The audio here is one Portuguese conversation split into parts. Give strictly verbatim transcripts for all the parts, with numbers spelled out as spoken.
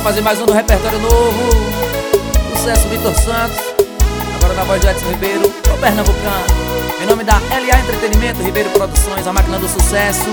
Bora fazer mais um do repertório novo. Sucesso Vitor Santos. Agora na voz do Edson Ribeiro, o pernambucano. Em nome da L A Entretenimento, Ribeiro Produções, a máquina do sucesso.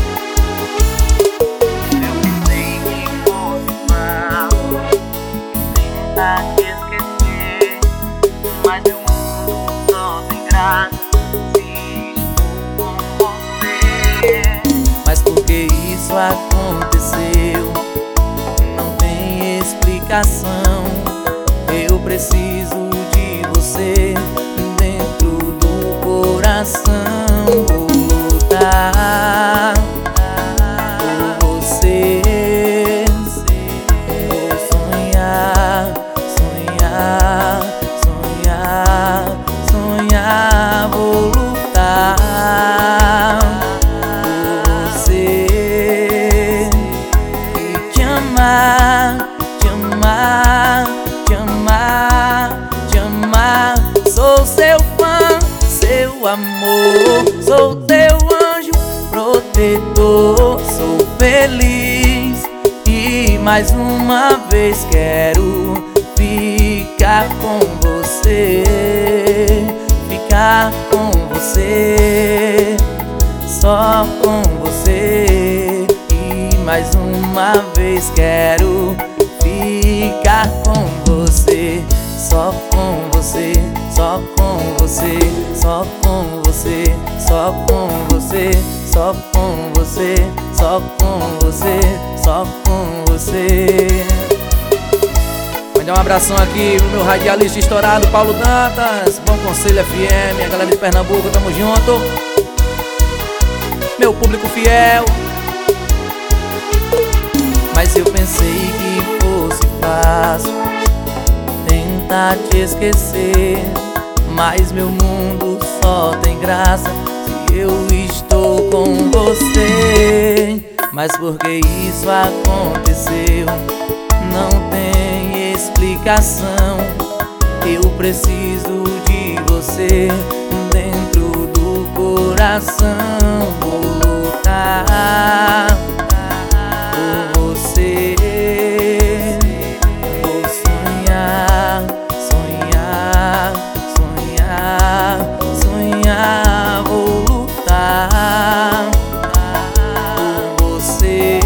Eu pensei que fosse mal tentar te esquecer, mas meu mundo só tem graça se estou com você. Mas por que isso aconteceu? Não tem explicação. Eu preciso de você dentro do coração. Vou lutar por você. Vou sonhar, sonhar, sonhar, sonhar. Vou lutar por você e te amar, te amar, te amar, te amar. Sou seu fã, seu amor, sou teu anjo protetor. Sou feliz e mais uma vez quero ficar com você, ficar com você, só com você. E mais uma vez quero ficar com você, só com você, só com você, só com você, só com você, só com você, só com você, só com você. Mandar um abração aqui pro meu radialista estourado, Paulo Dantas, Bom Conselho F M, a galera de Pernambuco, tamo junto. Meu público fiel. Mas eu pensei que fosse fácil tentar te esquecer, mas meu mundo só tem graça se eu estou com você. Mas por que isso aconteceu? Não tem explicação. Eu preciso de você dentro do coração. Vou lutar por você. Vou sonhar, sonhar, sonhar, sonhar. Vou lutar por você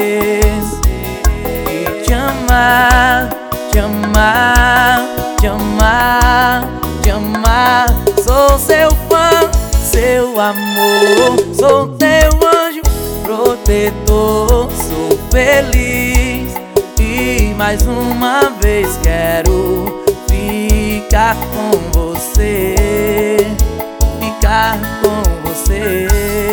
e te amar, te amar, te amar, te amar. Sou seu fã, seu amor, sou teu anjo protetor. Sou feliz e mais uma vez quero ficar com você, ficar com você,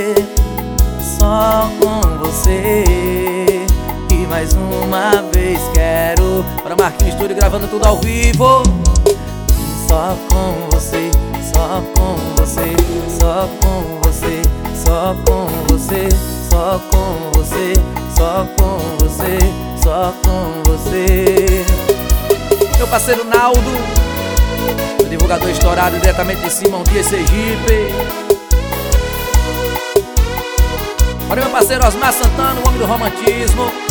só com você. E mais uma vez quero. Para Marquinhos Estúdio gravando tudo ao vivo. Só com você, só com você, só com você, só com você, só com você, só com você, só com você. Meu parceiro Naldo, meu divulgador estourado diretamente de Simão Dias, Sergipe. Olha meu parceiro Osmar Santana, o homem do romantismo.